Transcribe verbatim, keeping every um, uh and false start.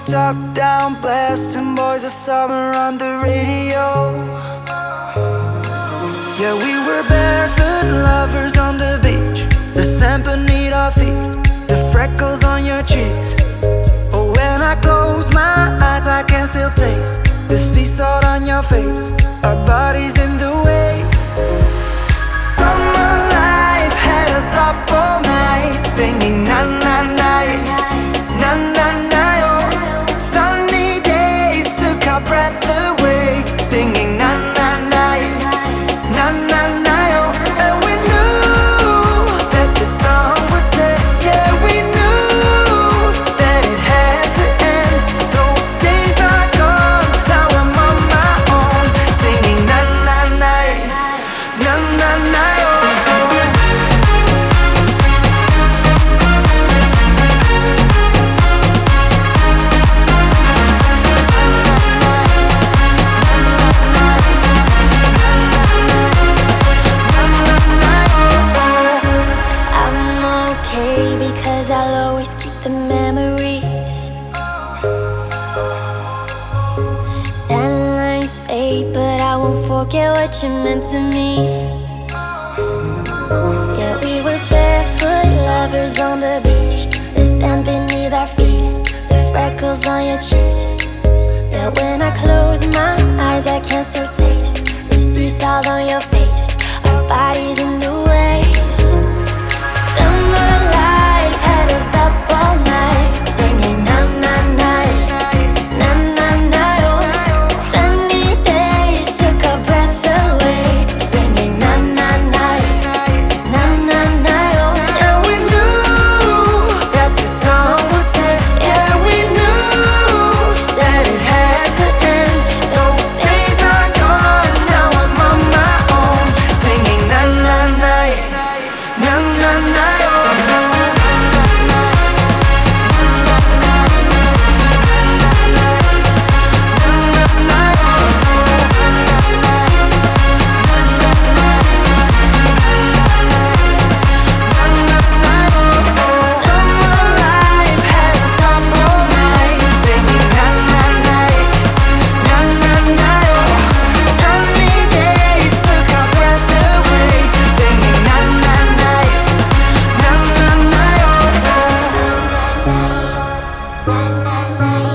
top down, blasting Boys of Summer on the radio. Yeah, we were barefoot lovers on the beach, the sand beneath our feet, the freckles on your cheeks. Oh, when I close my eyes I can still taste the sea salt on your face, our bodies in the waves. Summer life had us up all night, singing na na na, na na na, oh. Sunny days took our breath away, singing na na na, na na na, oh. And we knew that the song would say, yeah, we knew that it had to end. Those days are gone, now I'm on my own, singing na na na, na na na, oh. Because I'll always keep the memories. Ten lines fade, but I won't forget what you meant to me. Yeah, we were barefoot lovers on the beach, the sand beneath our feet, the freckles on your cheeks. Yeah, when I close my eyes I can still taste the sea salt on your face, our bodies in the waves. Summer light had us up all night, singing na na na, na na na, oh. Sunny days took our breath away, singing na na na, na na na, oh. And we knew that the song would say, yeah, we knew that it had to end. Those days are gone, now I'm on my own, singing na na na, na na na, oh. Na na na.